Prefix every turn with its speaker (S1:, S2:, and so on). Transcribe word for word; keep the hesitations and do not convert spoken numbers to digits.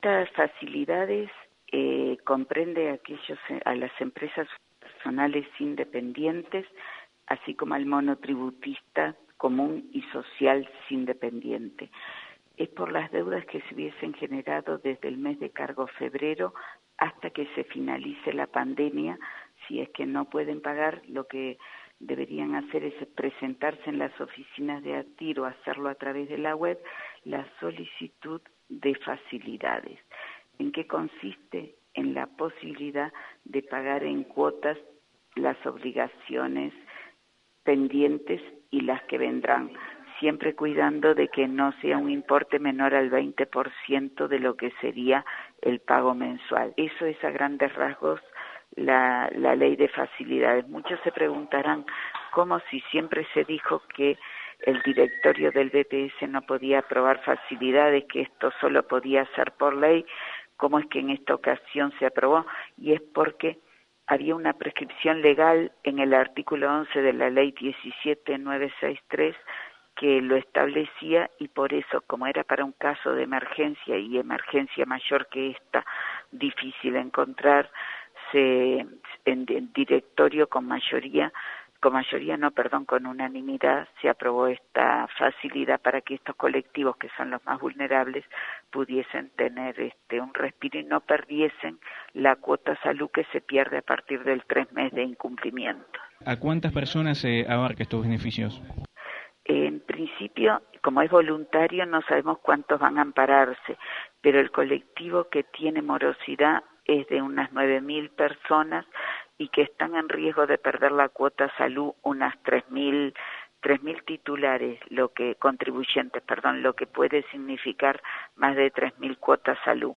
S1: Estas facilidades eh, comprende a, aquellos, a las empresas personales independientes, así como al monotributista común y social sin dependiente. Es por las deudas que se hubiesen generado desde el mes de cargo febrero hasta que se finalice la pandemia. Si es que no pueden pagar, lo que deberían hacer es presentarse en las oficinas de ATIR o hacerlo a través de la web, la solicitud de facilidades. ¿En qué consiste? En la posibilidad de pagar en cuotas las obligaciones pendientes y las que vendrán, siempre cuidando de que no sea un importe menor al veinte por ciento de lo que sería el pago mensual. Eso es a grandes rasgos la, la ley de facilidades. Muchos se preguntarán cómo, si siempre se dijo que el directorio del B P S no podía aprobar facilidades, que esto solo podía ser por ley, cómo es que en esta ocasión se aprobó, y es porque había una prescripción legal en el artículo once de la ley diecisiete mil novecientos sesenta y tres que lo establecía, y por eso, como era para un caso de emergencia y emergencia mayor que esta, difícil encontrar, se, en el directorio con mayoría, con mayoría no, perdón, con unanimidad se aprobó esta facilidad para que estos colectivos, que son los más vulnerables, pudiesen tener este un respiro y no perdiesen la cuota salud que se pierde a partir del tres mes de incumplimiento.
S2: ¿A cuántas personas se abarca estos beneficios?
S1: En principio, como es voluntario, no sabemos cuántos van a ampararse, pero el colectivo que tiene morosidad es de unas nueve mil personas y que están en riesgo de perder la cuota salud unas tres mil titulares, lo que contribuyentes, perdón, lo que puede significar más de tres mil cuotas salud.